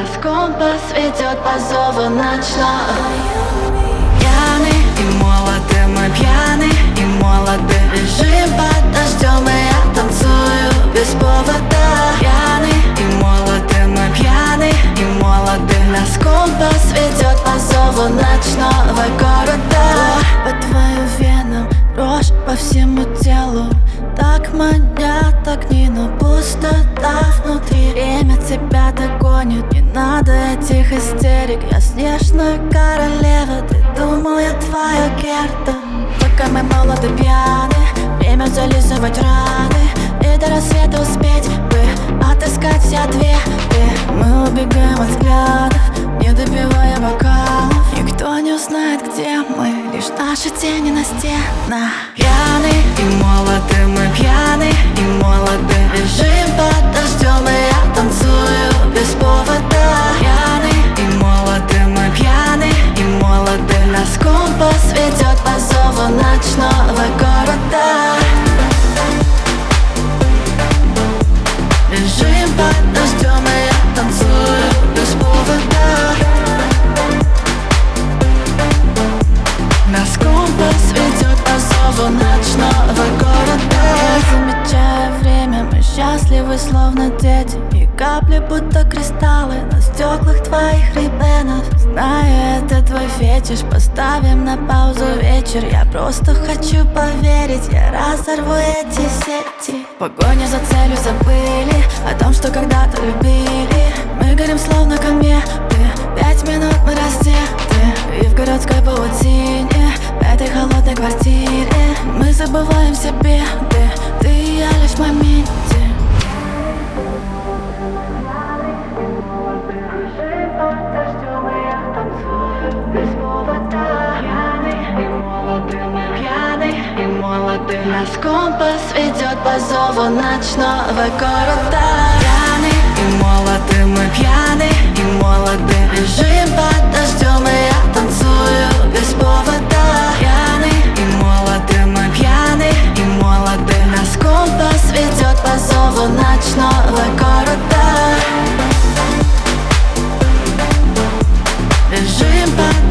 Нас компас ведет по зову ночного. Пьяны и молоды, мы пьяны и молоды. Лежим под дождем, и я танцую без повода. Пьяны и молоды, мы пьяны и молоды. Нас компас ведет по зову ночного города. По твоим венам дрожь по всему телу. Так манят огни, но пустота внутри. Время тебя догонит, не надо этих истерик. Я снежная королева, ты думал, я твоя Герда. Пока мы молоды пьяны, время зализывать раны. И до рассвета успеть бы отыскать все ответы. Мы убегаем от взглядов, не допивая бокалов. Никто не узнает, где мы, лишь наши тени на стенах. Пьяны и молоды, мы пьяны и молоды. Лежим под дождем, и я танцую без повода. Пьяны и молоды, мы пьяны и молоды. Нас компас ведет по зову ночного города. Лежим под дождем, и я танцую без повода. Нас компас ведет по зову ночного города. Я замечаю время, мы счастливы, словно дети. И капли, будто кристаллы на стеклах твоих рейбенов. Знаю, это твой фетиш, поставим на паузу вечер. Я просто хочу поверить, я разорву эти сети. В погоне за целью забыли о том, что когда-то любили. Мы горим, словно кометы, 5 минут мы раздеты. И в городской паутине, в этой холодной квартире мы забываем все беды, ты и я лишь в моменте. Нас компас ведет по зову ночного города. Пьяны и молоды, мы пьяны и молоды. Лежим под дождем, и я танцую без повода. Пьяны и молоды, мы пьяны и молоды. Нас компас ведет по зову ночного города. Лежим под